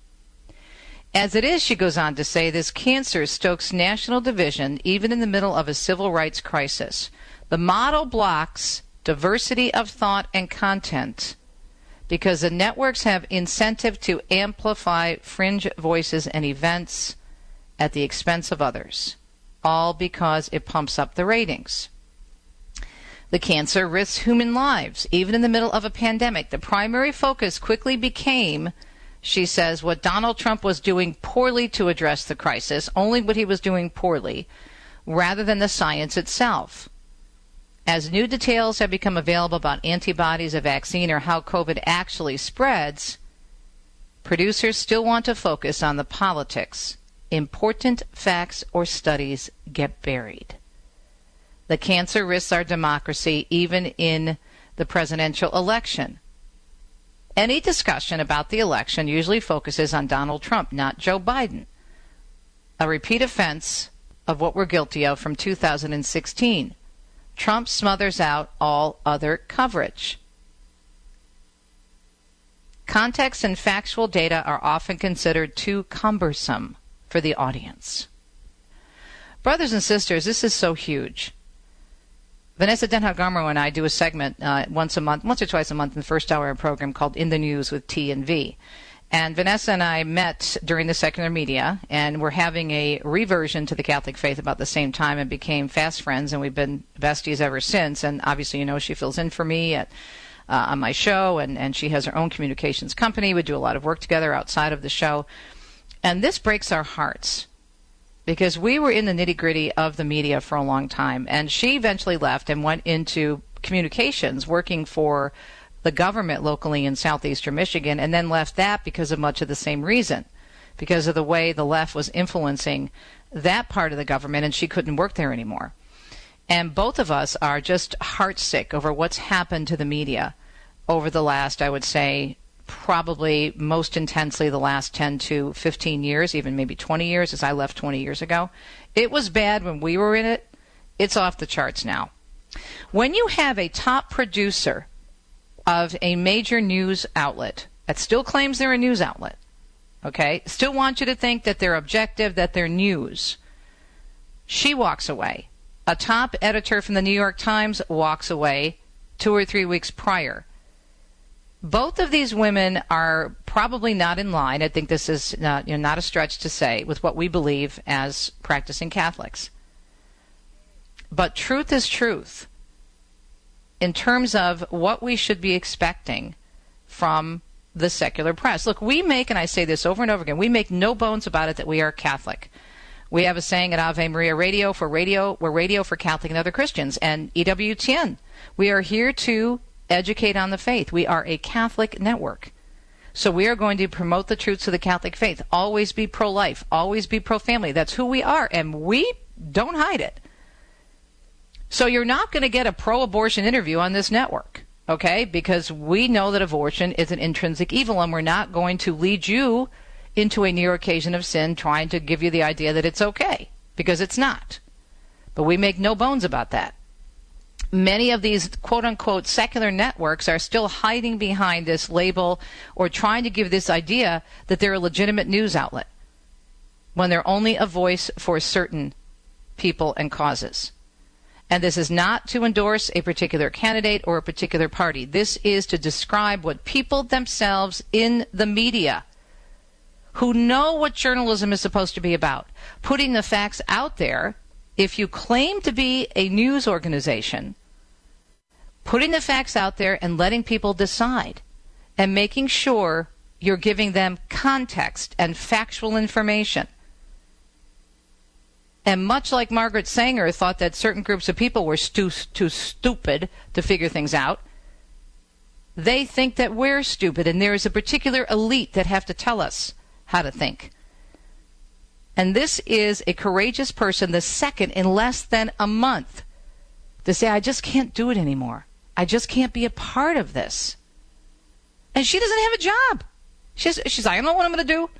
As it is, she goes on to say, this cancer stokes national division even in the middle of a civil rights crisis. The model blocks diversity of thought and content because the networks have incentive to amplify fringe voices and events at the expense of others, all because it pumps up the ratings. The cancer risks human lives, even in the middle of a pandemic. The primary focus quickly became, she says, what Donald Trump was doing poorly to address the crisis, only what he was doing poorly, rather than the science itself. As new details have become available about antibodies, a vaccine, or how COVID actually spreads, producers still want to focus on the politics. Important facts or studies get buried. The cancer risks our democracy even in the presidential election. Any discussion about the election usually focuses on Donald Trump, not Joe Biden. A repeat offense of what we're guilty of from two thousand sixteen. Trump smothers out all other coverage. Context and factual data are often considered too cumbersome for the audience. Brothers and sisters, this is so huge. Vanessa Denhart-Garmo and I do a segment uh, once a month, once or twice a month in the first hour of a program called In the News with T and V. And Vanessa and I met during the secular media, and we're having a reversion to the Catholic faith about the same time and became fast friends, and we've been besties ever since. And obviously, you know, she fills in for me at, uh, on my show, and, and she has her own communications company. We do a lot of work together outside of the show. And this breaks our hearts because we were in the nitty-gritty of the media for a long time. And she eventually left and went into communications, working for the government locally in southeastern Michigan, and then left that because of much of the same reason, because of the way the left was influencing that part of the government, and she couldn't work there anymore. And both of us are just heartsick over what's happened to the media over the last, I would say, probably most intensely the last ten to fifteen years, even maybe twenty years, as I left twenty years ago. It was bad when we were in it. It's off the charts now. When you have a top producer of a major news outlet that still claims they're a news outlet, okay, still want you to think that they're objective, that they're news, she walks away. A top editor from the New York Times walks away two or three weeks prior. Both of these women are probably not in line, I think this is not, you know, not a stretch to say, with what we believe as practicing Catholics. But truth is truth in terms of what we should be expecting from the secular press. Look, we make, and I say this over and over again, we make no bones about it that we are Catholic. We have a saying at Ave Maria Radio, for radio, we're radio for Catholic and other Christians, and E W T N. We are here to educate on the faith. We are a Catholic network. So we are going to promote the truths of the Catholic faith. Always be pro-life. Always be pro-family. That's who we are, and we don't hide it. So you're not going to get a pro-abortion interview on this network, okay? Because we know that abortion is an intrinsic evil, and we're not going to lead you into a near occasion of sin trying to give you the idea that it's okay, because it's not. But we make no bones about that. Many of these quote-unquote secular networks are still hiding behind this label or trying to give this idea that they're a legitimate news outlet when they're only a voice for certain people and causes. And this is not to endorse a particular candidate or a particular party. This is to describe what people themselves in the media, who know what journalism is supposed to be about, putting the facts out there. If you claim to be a news organization, putting the facts out there and letting people decide and making sure you're giving them context and factual information. And much like Margaret Sanger thought that certain groups of people were stu- too stupid to figure things out, they think that we're stupid and there is a particular elite that have to tell us how to think. And this is a courageous person, the second in less than a month, to say, I just can't do it anymore. I just can't be a part of this. And she doesn't have a job. She's, she's like, I don't know what I'm going to do.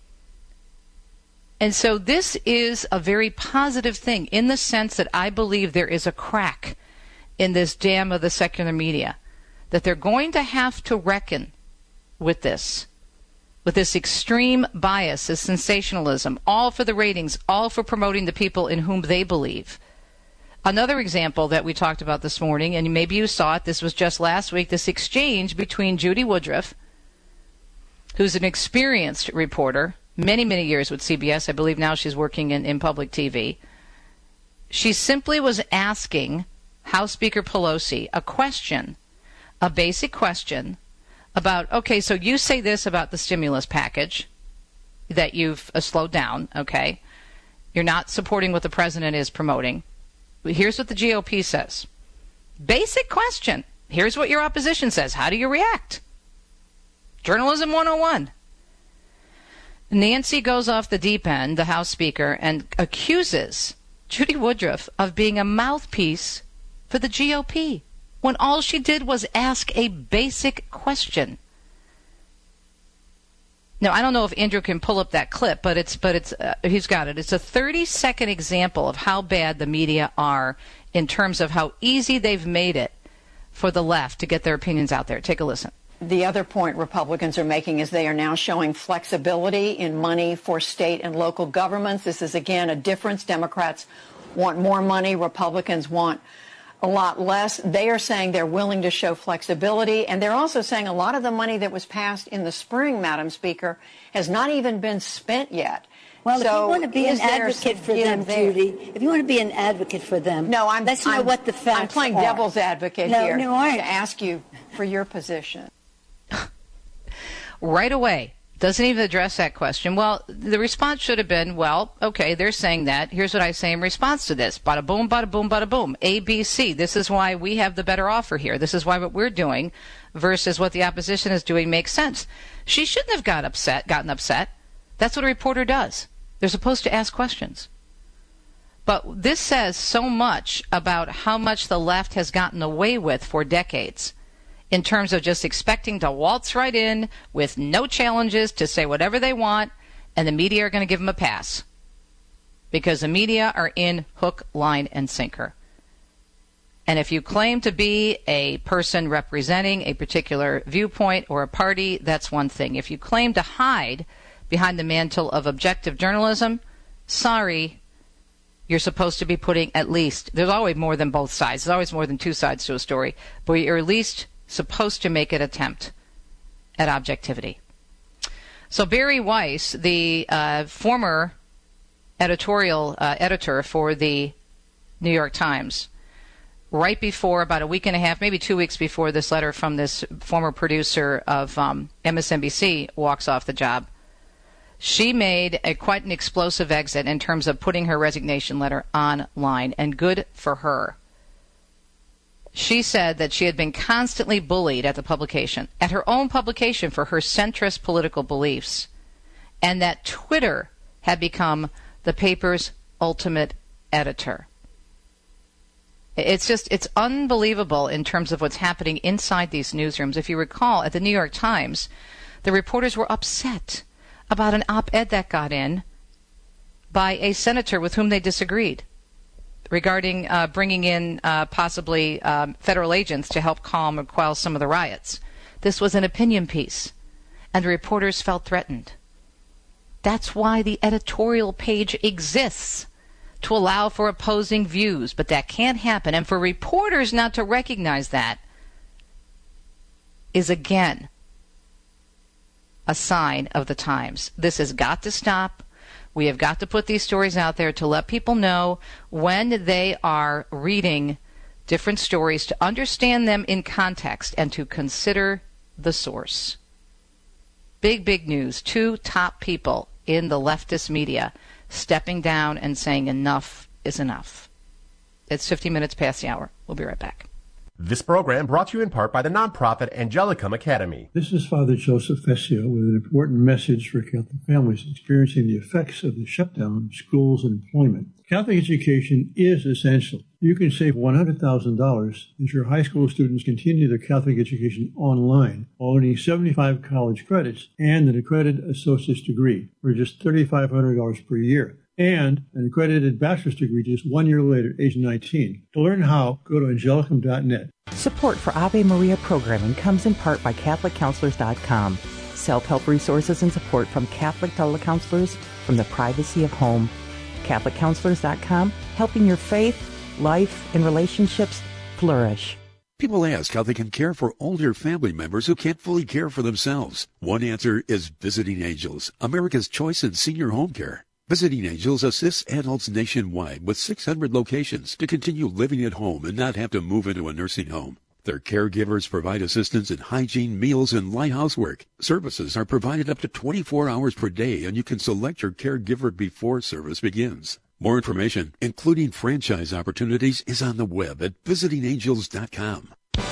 And so this is a very positive thing in the sense that I believe there is a crack in this dam of the secular media, that they're going to have to reckon with this. With this extreme bias, this sensationalism, all for the ratings, all for promoting the people in whom they believe. Another example that we talked about this morning, and maybe you saw it, this was just last week, this exchange between Judy Woodruff, who's an experienced reporter, many, many years with C B S. I believe now she's working in, in public T V. She simply was asking House Speaker Pelosi a question, a basic question, about, okay, so you say this about the stimulus package that you've uh, slowed down, okay? You're not supporting what the president is promoting. Here's what the G O P says. Basic question. Here's what your opposition says. How do you react? Journalism one oh one. Nancy goes off the deep end, the House Speaker, and accuses Judy Woodruff of being a mouthpiece for the G O P, when all she did was ask a basic question. Now, I don't know if Andrew can pull up that clip, but it's but it's uh, he's got it. It's a thirty-second example of how bad the media are in terms of how easy they've made it for the left to get their opinions out there. Take a listen. The other point Republicans are making is they are now showing flexibility in money for state and local governments. This is, again, a difference. Democrats want more money. Republicans want a lot less. They are saying they're willing to show flexibility, and they're also saying a lot of the money that was passed in the spring, Madam Speaker, has not even been spent yet. Well, so if you want to be an advocate for them, there? Judy, if you want to be an advocate for them, no, I'm, let's I'm, know what the facts are. I'm playing are. devil's advocate no, here no, aren't. to ask you for your position. Right away. Doesn't even address that question. Well, the response should have been, well, okay, they're saying that. Here's what I say in response to this. Bada boom, bada boom, bada boom. A, B, C. This is why we have the better offer here. This is why what we're doing versus what the opposition is doing makes sense. She shouldn't have got upset, gotten upset. That's what a reporter does. They're supposed to ask questions. But this says so much about how much the left has gotten away with for decades, in terms of just expecting to waltz right in with no challenges to say whatever they want, and the media are going to give them a pass. Because the media are in hook, line, and sinker. And if you claim to be a person representing a particular viewpoint or a party, that's one thing. If you claim to hide behind the mantle of objective journalism, sorry, you're supposed to be putting at least, there's always more than both sides, there's always more than two sides to a story, but you're at least supposed to make an attempt at objectivity. So Barry Weiss, the uh, former editorial uh, editor for the New York Times, right before, about a week and a half, maybe two weeks before this letter from this former producer of um, M S N B C walks off the job, she made a quite an explosive exit in terms of putting her resignation letter online, and good for her. She said that she had been constantly bullied at the publication, at her own publication, for her centrist political beliefs, and that Twitter had become the paper's ultimate editor. It's just, it's unbelievable in terms of what's happening inside these newsrooms. If you recall, at the New York Times, the reporters were upset about an op-ed that got in by a senator with whom they disagreed. regarding uh, bringing in uh, possibly um, federal agents to help calm or quell some of the riots. This was an opinion piece, and reporters felt threatened. That's why the editorial page exists, to allow for opposing views, but that can't happen. And for reporters not to recognize that is, again, a sign of the times. This has got to stop. We have got to put these stories out there to let people know when they are reading different stories, to understand them in context and to consider the source. Big, big news. Two top people in the leftist media stepping down and saying enough is enough. It's fifty minutes past the hour. We'll be right back. This program brought to you in part by the nonprofit Angelicum Academy. This is Father Joseph Fessio with an important message for Catholic families experiencing the effects of the shutdown of schools and employment. Catholic education is essential. You can save one hundred thousand dollars as your high school students continue their Catholic education online while earning seventy-five college credits and an accredited associate's degree for just three thousand five hundred dollars per year, and an accredited bachelor's degree just one year later, age nineteen. To learn how, go to angelicum dot net. Support for Ave Maria programming comes in part by Catholic Counselors dot com. Self-help resources and support from Catholic telecounselors from the privacy of home. Catholic Counselors dot com, helping your faith, life, and relationships flourish. People ask how they can care for older family members who can't fully care for themselves. One answer is Visiting Angels, America's choice in senior home care. Visiting Angels assists adults nationwide with six hundred locations to continue living at home and not have to move into a nursing home. Their caregivers provide assistance in hygiene, meals, and light housework. Services are provided up to twenty-four hours per day, and you can select your caregiver before service begins. More information, including franchise opportunities, is on the web at visiting angels dot com.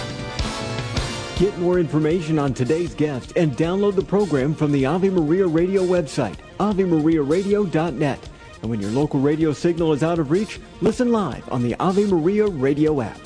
Get more information on today's guest and download the program from the Ave Maria Radio website, ave maria radio dot net. And when your local radio signal is out of reach, listen live on the Ave Maria Radio app.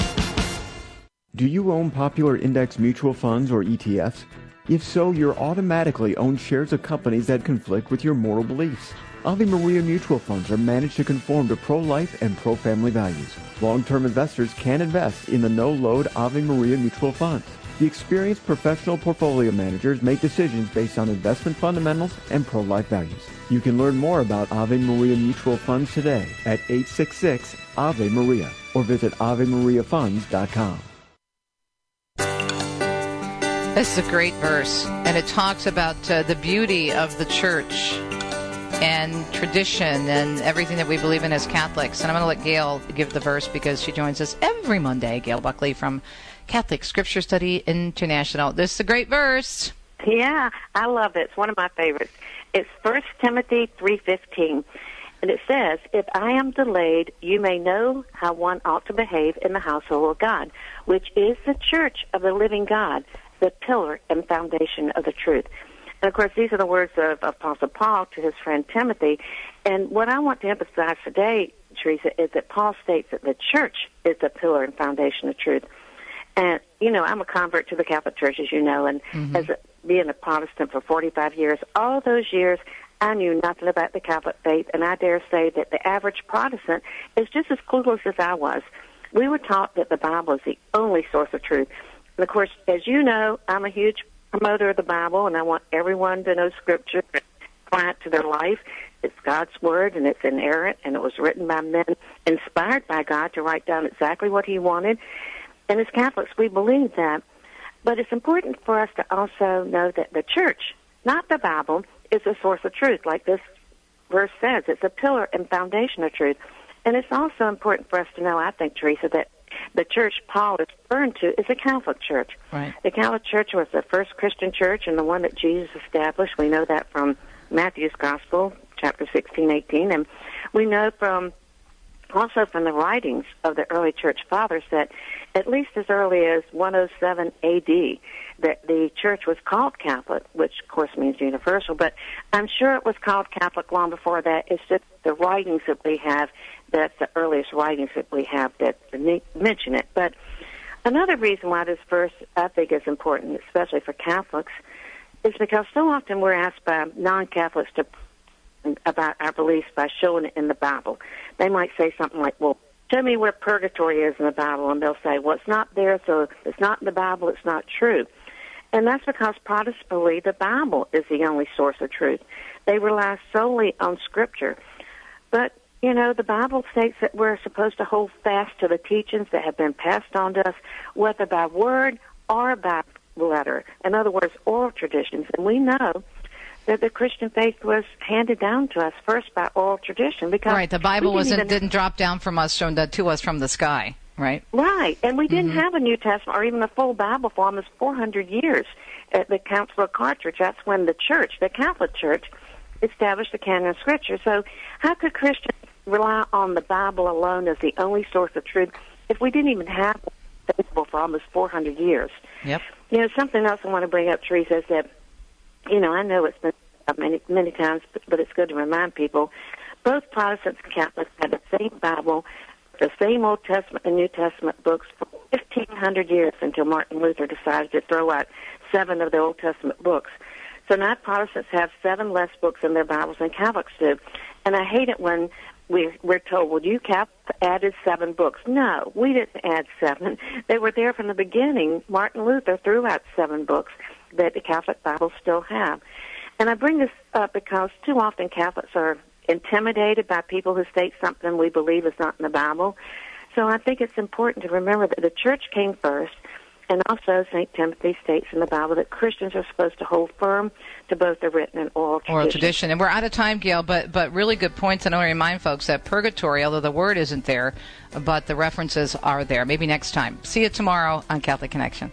Do you own popular index mutual funds or E T Fs? If so, you're automatically own shares of companies that conflict with your moral beliefs. Ave Maria mutual funds are managed to conform to pro-life and pro-family values. Long-term investors can invest in the no-load Ave Maria mutual funds. The experienced professional portfolio managers make decisions based on investment fundamentals and pro-life values. You can learn more about Ave Maria mutual funds today at eight six six Ave Maria or visit ave maria funds dot com. This is a great verse, and it talks about uh, the beauty of the church and tradition and everything that we believe in as Catholics. And I'm going to let Gail give the verse because she joins us every Monday, Gail Buckley from Catholic Scripture Study International. This is a great verse. Yeah, I love it. It's one of my favorites. It's First Timothy three fifteen, and it says, "If I am delayed, you may know how one ought to behave in the household of God, which is the church of the living God, the pillar and foundation of the truth." And, of course, these are the words of Apostle Paul to his friend Timothy. And what I want to emphasize today, Teresa, is that Paul states that the church is the pillar and foundation of truth. And, you know, I'm a convert to the Catholic Church, as you know, and mm-hmm. as a, being a Protestant for forty-five years, all those years I knew nothing about the Catholic faith, and I dare say that the average Protestant is just as clueless as I was. We were taught that the Bible is the only source of truth. And, of course, as you know, I'm a huge promoter of the Bible, and I want everyone to know Scripture and apply it to their life. It's God's Word, and it's inerrant, and it was written by men inspired by God to write down exactly what He wanted. And as Catholics, we believe that. But it's important for us to also know that the church, not the Bible, is a source of truth. Like this verse says, it's a pillar and foundation of truth. And it's also important for us to know, I think, Teresa, that the church Paul is referring to is the Catholic Church. Right. The Catholic Church was the first Christian church and the one that Jesus established. We know that from Matthew's Gospel, chapter sixteen, eighteen. And we know from also from the writings of the early church fathers that at least as early as one oh seven A D that the church was called Catholic, which of course means universal, but I'm sure it was called Catholic long before that. It's just the writings that we have, that's the earliest writings that we have that mention it. But another reason why this verse I think is important, especially for Catholics, is because so often we're asked by non-Catholics to about our beliefs by showing it in the Bible. They might say something like, well, show me where purgatory is in the Bible, and they'll say, well, it's not there, so it's not in the Bible, it's not true. And that's because Protestants believe the Bible is the only source of truth. They rely solely on Scripture. But, you know, the Bible states that we're supposed to hold fast to the teachings that have been passed on to us, whether by word or by letter. In other words, oral traditions. And we know that the Christian faith was handed down to us first by oral tradition. Because right, the Bible wasn't even, didn't drop down from us from the, to us from the sky, right? Right, and we didn't mm-hmm. have a New Testament or even a full Bible for almost four hundred years at the Council of Carthage. That's when the Church, the Catholic Church, established the canon of Scripture. So how could Christians rely on the Bible alone as the only source of truth if we didn't even have the Bible for almost four hundred years? Yep. You know, something else I want to bring up, Teresa, is that, you know, I know it's been up many, many times, but, but it's good to remind people, both Protestants and Catholics had the same Bible, the same Old Testament and New Testament books for fifteen hundred years until Martin Luther decided to throw out seven of the Old Testament books. So now Protestants have seven less books in their Bibles than Catholics do. And I hate it when we're, we're told, well, you Catholics added seven books. No, we didn't add seven. They were there from the beginning. Martin Luther threw out seven books that the Catholic Bibles still have. And I bring this up because too often Catholics are intimidated by people who state something we believe is not in the Bible. So I think it's important to remember that the Church came first, and also Saint Timothy states in the Bible that Christians are supposed to hold firm to both the written and oral tradition. Oral tradition. And we're out of time, Gail, but but really good points. And I want to remind folks that purgatory, although the word isn't there, but the references are there. Maybe next time. See you tomorrow on Catholic Connection.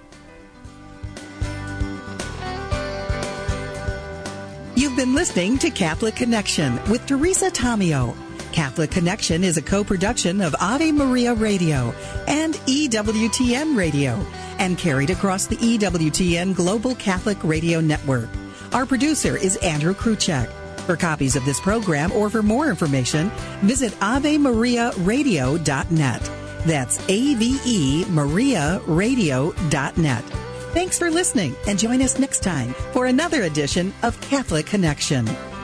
You've been listening to Catholic Connection with Teresa Tomeo. Catholic Connection is a co-production of Ave Maria Radio and E W T N Radio and carried across the E W T N Global Catholic Radio Network. Our producer is Andrew Kruchek. For copies of this program or for more information, visit ave maria radio dot net. That's A V E Maria Radio dot net. Thanks for listening, and join us next time for another edition of Catholic Connection.